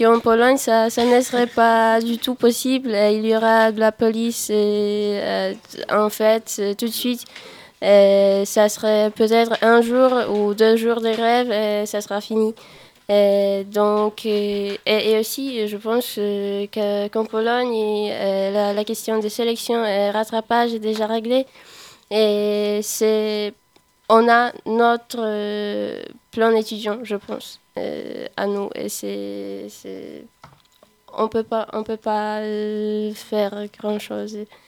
En Pologne, ça ne serait pas du tout possible. Il y aura de la police en fait tout de suite. Ça serait peut-être un jour ou 2 jours de grève et ça sera fini. Et aussi, je pense qu'en Pologne, la question des sélections et rattrapage est déjà réglée. Et on a notre plan étudiant, je pense, à nous. Et on peut pas faire grand chose.